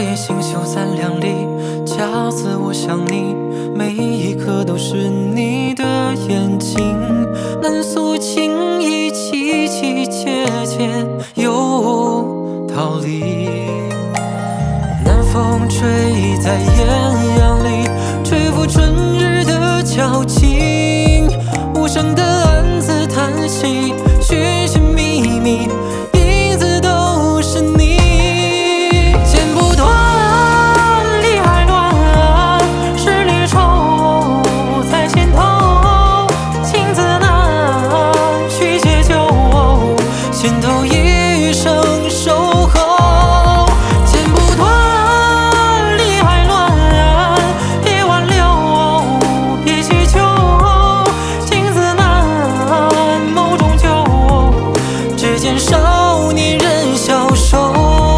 夜星宿三两里，恰似我想你，每一刻都是你的眼睛，难诉情意，凄凄切切又逃离。南风吹在艳阳里，吹拂春日的矫情，无声的暗自叹息，寻寻觅觅，影子都是你。剪不断，理还乱，是离愁在心头，情字难，续写旧，心头一生守候。少年人消瘦，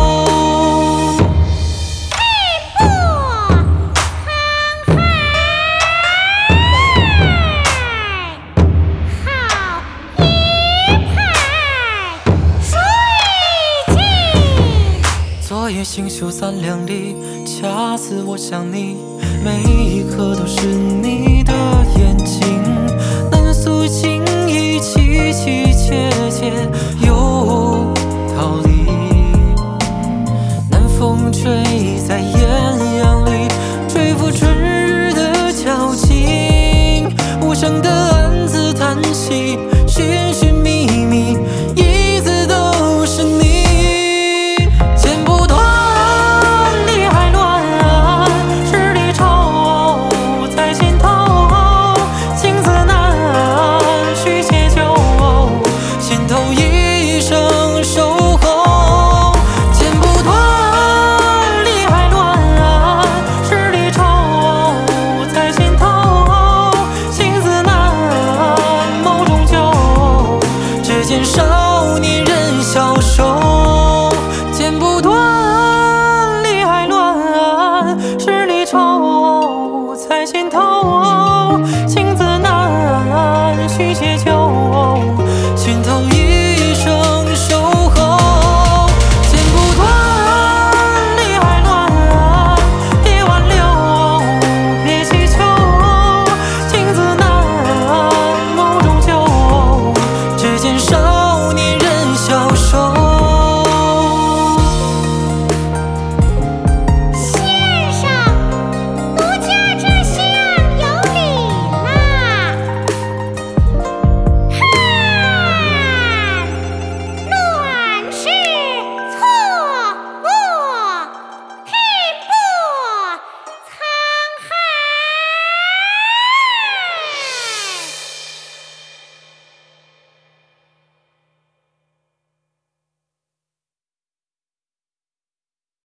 昨夜星宿三两里，恰似我想你，每一刻都是你的眼睛，难诉情意，凄凄切切